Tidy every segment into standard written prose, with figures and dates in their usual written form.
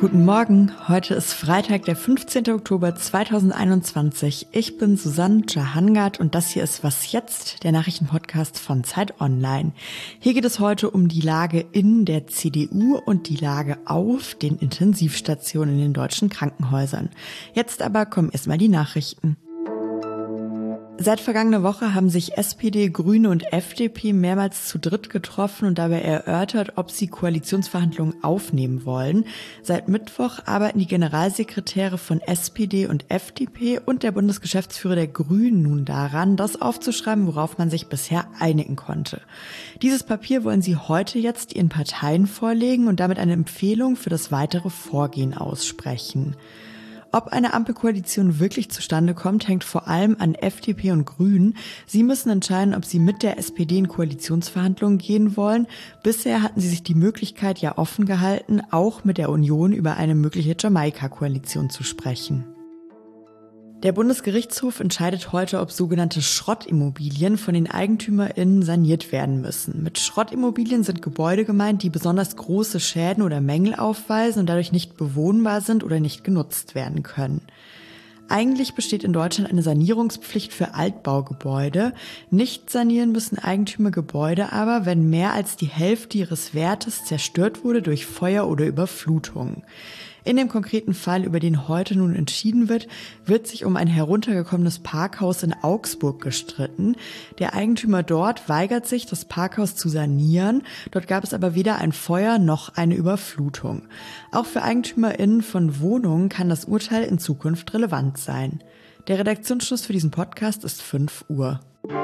Guten Morgen, heute ist Freitag, der 15. Oktober 2021. Ich bin Susanne Jahangard und das hier ist Was jetzt?, der Nachrichtenpodcast von Zeit Online. Hier geht es heute um die Lage in der CDU und die Lage auf den Intensivstationen in den deutschen Krankenhäusern. Jetzt aber kommen erstmal die Nachrichten. Seit vergangener Woche haben sich SPD, Grüne und FDP mehrmals zu dritt getroffen und dabei erörtert, ob sie Koalitionsverhandlungen aufnehmen wollen. Seit Mittwoch arbeiten die Generalsekretäre von SPD und FDP und der Bundesgeschäftsführer der Grünen nun daran, das aufzuschreiben, worauf man sich bisher einigen konnte. Dieses Papier wollen sie heute jetzt ihren Parteien vorlegen und damit eine Empfehlung für das weitere Vorgehen aussprechen. Ob eine Ampelkoalition wirklich zustande kommt, hängt vor allem an FDP und Grünen. Sie müssen entscheiden, ob sie mit der SPD in Koalitionsverhandlungen gehen wollen. Bisher hatten sie sich die Möglichkeit ja offen gehalten, auch mit der Union über eine mögliche Jamaika-Koalition zu sprechen. Der Bundesgerichtshof entscheidet heute, ob sogenannte Schrottimmobilien von den EigentümerInnen saniert werden müssen. Mit Schrottimmobilien sind Gebäude gemeint, die besonders große Schäden oder Mängel aufweisen und dadurch nicht bewohnbar sind oder nicht genutzt werden können. Eigentlich besteht in Deutschland eine Sanierungspflicht für Altbaugebäude. Nicht sanieren müssen Eigentümer Gebäude aber, wenn mehr als die Hälfte ihres Wertes zerstört wurde durch Feuer oder Überflutung. In dem konkreten Fall, über den heute nun entschieden wird sich um ein heruntergekommenes Parkhaus in Augsburg gestritten. Der Eigentümer dort weigert sich, das Parkhaus zu sanieren. Dort gab es aber weder ein Feuer noch eine Überflutung. Auch für EigentümerInnen von Wohnungen kann das Urteil in Zukunft relevant sein. Der Redaktionsschluss für diesen Podcast ist 5 Uhr.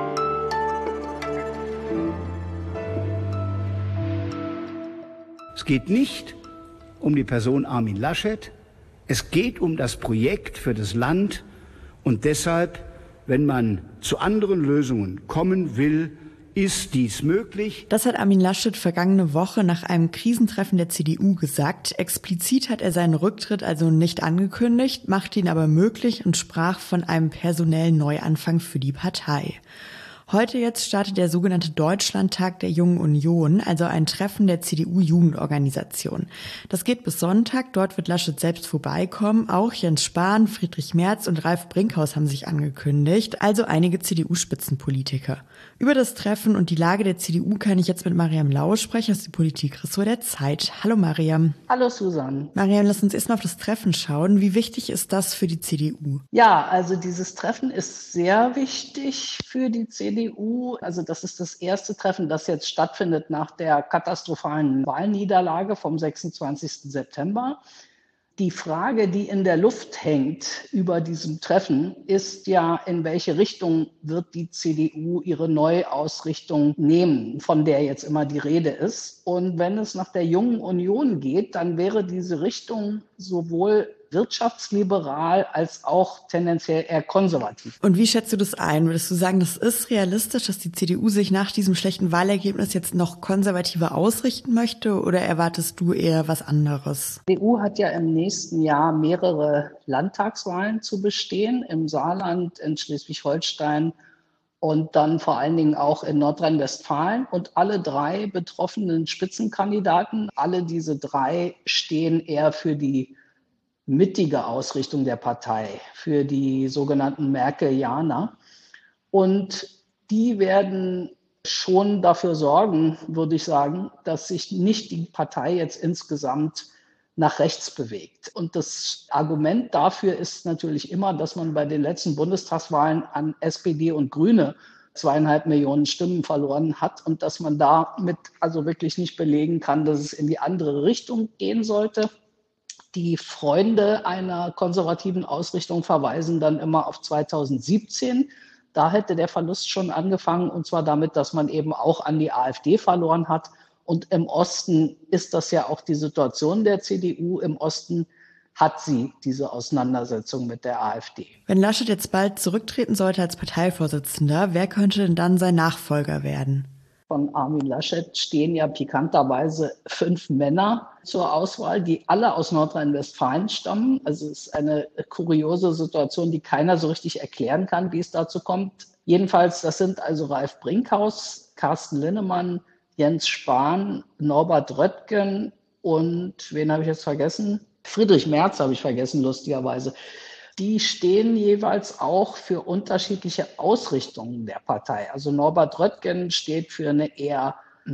Es geht nicht um die Person Armin Laschet. Es geht um das Projekt für das Land und deshalb, wenn man zu anderen Lösungen kommen will, ist dies möglich. Das hat Armin Laschet vergangene Woche nach einem Krisentreffen der CDU gesagt. Explizit hat er seinen Rücktritt also nicht angekündigt, machte ihn aber möglich und sprach von einem personellen Neuanfang für die Partei. Heute jetzt startet der sogenannte Deutschlandtag der Jungen Union, also ein Treffen der CDU-Jugendorganisation. Das geht bis Sonntag, dort wird Laschet selbst vorbeikommen. Auch Jens Spahn, Friedrich Merz und Ralf Brinkhaus haben sich angekündigt, also einige CDU-Spitzenpolitiker. Über das Treffen und die Lage der CDU kann ich jetzt mit Mariam Lau sprechen aus dem Politikressort der Zeit. Hallo Mariam. Hallo Susanne. Mariam, lass uns erstmal auf das Treffen schauen. Wie wichtig ist das für die CDU? Ja, also dieses Treffen ist sehr wichtig für die CDU. Also das ist das erste Treffen, das jetzt stattfindet nach der katastrophalen Wahlniederlage vom 26. September. Die Frage, die in der Luft hängt über diesem Treffen, ist ja, in welche Richtung wird die CDU ihre Neuausrichtung nehmen, von der jetzt immer die Rede ist. Und wenn es nach der Jungen Union geht, dann wäre diese Richtung sowohl wirtschaftsliberal als auch tendenziell eher konservativ. Und wie schätzt du das ein? Würdest du sagen, das ist realistisch, dass die CDU sich nach diesem schlechten Wahlergebnis jetzt noch konservativer ausrichten möchte oder erwartest du eher was anderes? Die CDU hat ja im nächsten Jahr mehrere Landtagswahlen zu bestehen, im Saarland, in Schleswig-Holstein und dann vor allen Dingen auch in Nordrhein-Westfalen. Und alle drei betroffenen Spitzenkandidaten, alle diese drei stehen eher für die mittige Ausrichtung der Partei, für die sogenannten Merkelianer. Und die werden schon dafür sorgen, würde ich sagen, dass sich nicht die Partei jetzt insgesamt nach rechts bewegt. Und das Argument dafür ist natürlich immer, dass man bei den letzten Bundestagswahlen an SPD und Grüne 2,5 Millionen Stimmen verloren hat und dass man damit also wirklich nicht belegen kann, dass es in die andere Richtung gehen sollte. Die Freunde einer konservativen Ausrichtung verweisen dann immer auf 2017. Da hätte der Verlust schon angefangen, und zwar damit, dass man eben auch an die AfD verloren hat. Und im Osten ist das ja auch die Situation der CDU. Im Osten hat sie diese Auseinandersetzung mit der AfD. Wenn Laschet jetzt bald zurücktreten sollte als Parteivorsitzender, wer könnte denn dann sein Nachfolger werden? Von Armin Laschet stehen ja pikanterweise 5 Männer zur Auswahl, die alle aus Nordrhein-Westfalen stammen. Also es ist eine kuriose Situation, die keiner so richtig erklären kann, wie es dazu kommt. Jedenfalls, das sind also Ralf Brinkhaus, Carsten Linnemann, Jens Spahn, Norbert Röttgen und wen habe ich jetzt vergessen? Friedrich Merz habe ich vergessen, lustigerweise. Die stehen jeweils auch für unterschiedliche Ausrichtungen der Partei. Also Norbert Röttgen steht für eine eher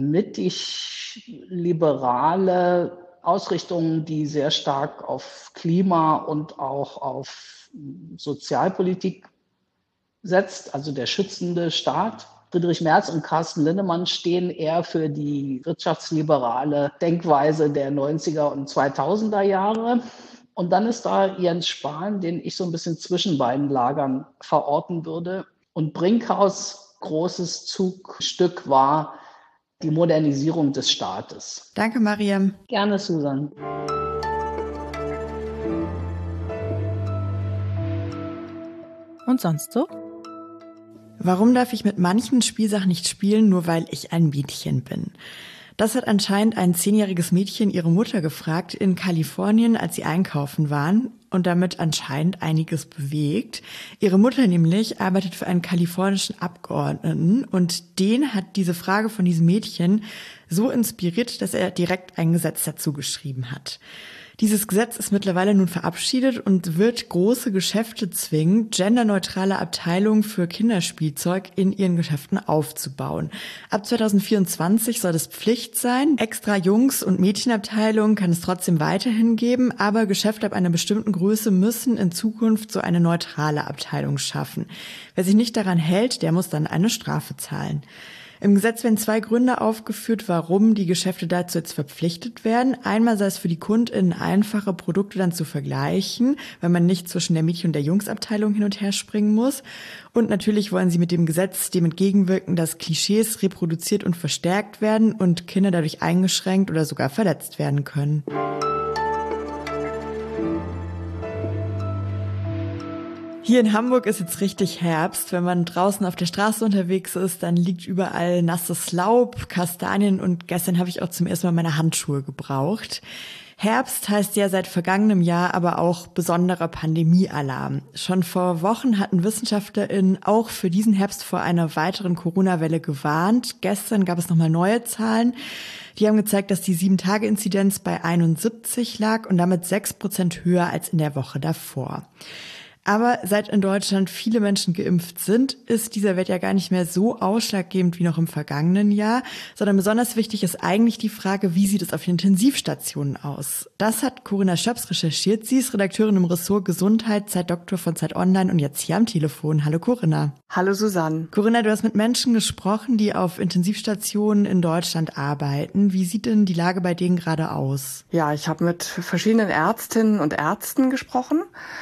mittig-liberale Ausrichtung, die sehr stark auf Klima und auch auf Sozialpolitik setzt, also der schützende Staat. Friedrich Merz und Carsten Linnemann stehen eher für die wirtschaftsliberale Denkweise der 90er und 2000er Jahre. Und dann ist da Jens Spahn, den ich so ein bisschen zwischen beiden Lagern verorten würde. Und Brinkhaus' großes Zugstück war die Modernisierung des Staates. Danke, Mariam. Gerne, Susan. Und sonst so? Warum darf ich mit manchen Spielsachen nicht spielen, nur weil ich ein Mädchen bin? Das hat anscheinend ein 10-jähriges Mädchen ihre Mutter gefragt in Kalifornien, als sie einkaufen waren und damit anscheinend einiges bewegt. Ihre Mutter nämlich arbeitet für einen kalifornischen Abgeordneten und den hat diese Frage von diesem Mädchen so inspiriert, dass er direkt ein Gesetz dazu geschrieben hat. Dieses Gesetz ist mittlerweile nun verabschiedet und wird große Geschäfte zwingen, genderneutrale Abteilungen für Kinderspielzeug in ihren Geschäften aufzubauen. Ab 2024 soll es Pflicht sein. Extra Jungs- und Mädchenabteilungen kann es trotzdem weiterhin geben, aber Geschäfte ab einer bestimmten Größe müssen in Zukunft so eine neutrale Abteilung schaffen. Wer sich nicht daran hält, der muss dann eine Strafe zahlen. Im Gesetz werden 2 Gründe aufgeführt, warum die Geschäfte dazu jetzt verpflichtet werden. Einmal sei es für die KundInnen einfacher, Produkte dann zu vergleichen, weil man nicht zwischen der Mädchen- und der Jungsabteilung hin und her springen muss. Und natürlich wollen sie mit dem Gesetz dem entgegenwirken, dass Klischees reproduziert und verstärkt werden und Kinder dadurch eingeschränkt oder sogar verletzt werden können. Hier in Hamburg ist jetzt richtig Herbst. Wenn man draußen auf der Straße unterwegs ist, dann liegt überall nasses Laub, Kastanien und gestern habe ich auch zum ersten Mal meine Handschuhe gebraucht. Herbst heißt ja seit vergangenem Jahr aber auch besonderer Pandemiealarm. Schon vor Wochen hatten WissenschaftlerInnen auch für diesen Herbst vor einer weiteren Corona-Welle gewarnt. Gestern gab es nochmal neue Zahlen. Die haben gezeigt, dass die 7-Tage-Inzidenz bei 71 lag und damit 6% höher als in der Woche davor. Aber seit in Deutschland viele Menschen geimpft sind, ist dieser Wert ja gar nicht mehr so ausschlaggebend wie noch im vergangenen Jahr, sondern besonders wichtig ist eigentlich die Frage, wie sieht es auf den Intensivstationen aus? Das hat Corinna Schöps recherchiert. Sie ist Redakteurin im Ressort Gesundheit, Zeitdoktor von Zeit Online und jetzt hier am Telefon. Hallo Corinna. Hallo Susanne. Corinna, du hast mit Menschen gesprochen, die auf Intensivstationen in Deutschland arbeiten. Wie sieht denn die Lage bei denen gerade aus? Ja, ich habe mit verschiedenen Ärztinnen und Ärzten gesprochen.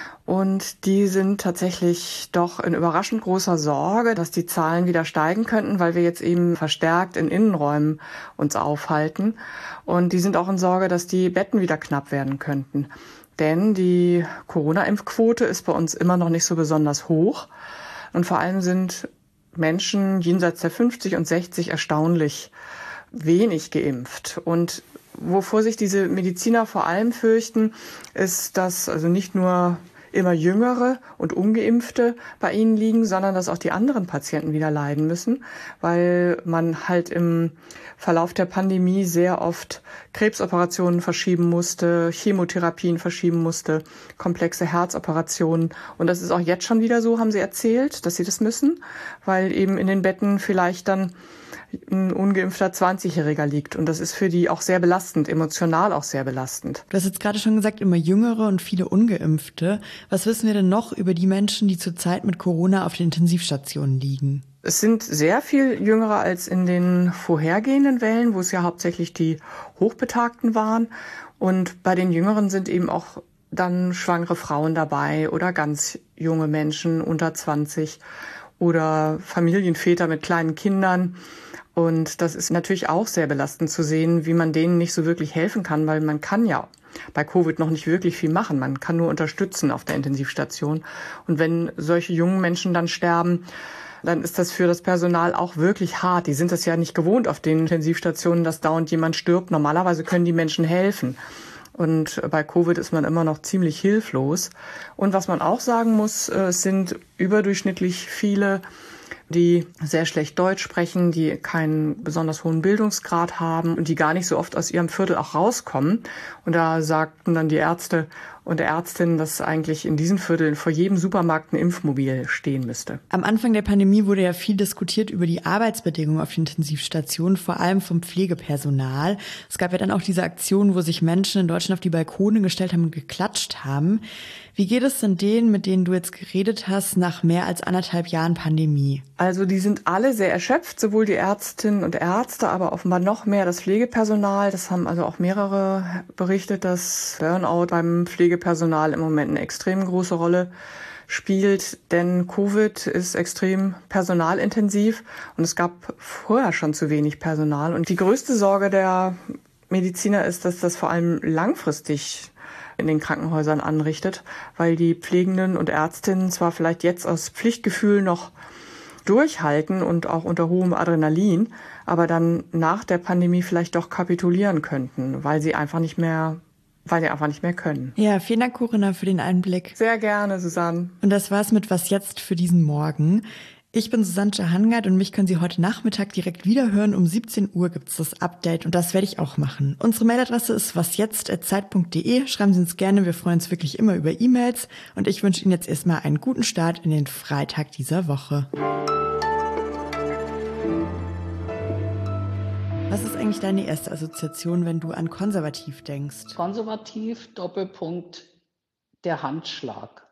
Und die sind tatsächlich doch in überraschend großer Sorge, dass die Zahlen wieder steigen könnten, weil wir jetzt eben verstärkt in Innenräumen uns aufhalten. Und die sind auch in Sorge, dass die Betten wieder knapp werden könnten. Denn die Corona-Impfquote ist bei uns immer noch nicht so besonders hoch. Und vor allem sind Menschen jenseits der 50 und 60 erstaunlich wenig geimpft. Und wovor sich diese Mediziner vor allem fürchten, ist, dass also nicht nur immer Jüngere und Ungeimpfte bei ihnen liegen, sondern dass auch die anderen Patienten wieder leiden müssen, weil man halt im Verlauf der Pandemie sehr oft Krebsoperationen verschieben musste, Chemotherapien verschieben musste, komplexe Herzoperationen. Und das ist auch jetzt schon wieder so, haben sie erzählt, dass sie das müssen, weil eben in den Betten vielleicht dann ein ungeimpfter 20-Jähriger liegt. Und das ist für die auch sehr belastend, emotional auch sehr belastend. Du hast jetzt gerade schon gesagt, immer Jüngere und viele Ungeimpfte. Was wissen wir denn noch über die Menschen, die zurzeit mit Corona auf den Intensivstationen liegen? Es sind sehr viel Jüngere als in den vorhergehenden Wellen, wo es ja hauptsächlich die Hochbetagten waren. Und bei den Jüngeren sind eben auch dann schwangere Frauen dabei oder ganz junge Menschen unter 20 oder Familienväter mit kleinen Kindern. Und das ist natürlich auch sehr belastend zu sehen, wie man denen nicht so wirklich helfen kann, weil man kann ja bei Covid noch nicht wirklich viel machen. Man kann nur unterstützen auf der Intensivstation. Und wenn solche jungen Menschen dann sterben, dann ist das für das Personal auch wirklich hart. Die sind das ja nicht gewohnt auf den Intensivstationen, dass dauernd jemand stirbt. Normalerweise können die Menschen helfen. Und bei Covid ist man immer noch ziemlich hilflos. Und was man auch sagen muss, es sind überdurchschnittlich viele die sehr schlecht Deutsch sprechen, die keinen besonders hohen Bildungsgrad haben und die gar nicht so oft aus ihrem Viertel auch rauskommen. Und da sagten dann die Ärzte und Ärztinnen, dass eigentlich in diesen Vierteln vor jedem Supermarkt ein Impfmobil stehen müsste. Am Anfang der Pandemie wurde ja viel diskutiert über die Arbeitsbedingungen auf den Intensivstationen, vor allem vom Pflegepersonal. Es gab ja dann auch diese Aktion, wo sich Menschen in Deutschland auf die Balkone gestellt haben und geklatscht haben. Wie geht es denn denen, mit denen du jetzt geredet hast, nach mehr als 1,5 Jahren Pandemie? Also die sind alle sehr erschöpft, sowohl die Ärztinnen und Ärzte, aber offenbar noch mehr das Pflegepersonal. Das haben also auch mehrere berichtet, dass Burnout beim Pflegepersonal im Moment eine extrem große Rolle spielt, denn Covid ist extrem personalintensiv und es gab vorher schon zu wenig Personal. Und die größte Sorge der Mediziner ist, dass das vor allem langfristig in den Krankenhäusern anrichtet, weil die Pflegenden und Ärztinnen zwar vielleicht jetzt aus Pflichtgefühl noch durchhalten und auch unter hohem Adrenalin, aber dann nach der Pandemie vielleicht doch kapitulieren könnten, weil sie einfach nicht mehr können. Ja, vielen Dank, Corinna, für den Einblick. Sehr gerne, Susanne. Und das war's mit Was jetzt für diesen Morgen. Ich bin Susanne Jahangard und mich können Sie heute Nachmittag direkt wieder hören. Um 17 Uhr gibt's das Update und das werde ich auch machen. Unsere Mailadresse ist wasjetzt@zeit.de. Schreiben Sie uns gerne, wir freuen uns wirklich immer über E-Mails. Und ich wünsche Ihnen jetzt erstmal einen guten Start in den Freitag dieser Woche. Was ist eigentlich deine erste Assoziation, wenn du an konservativ denkst? Konservativ, Doppelpunkt, der Handschlag.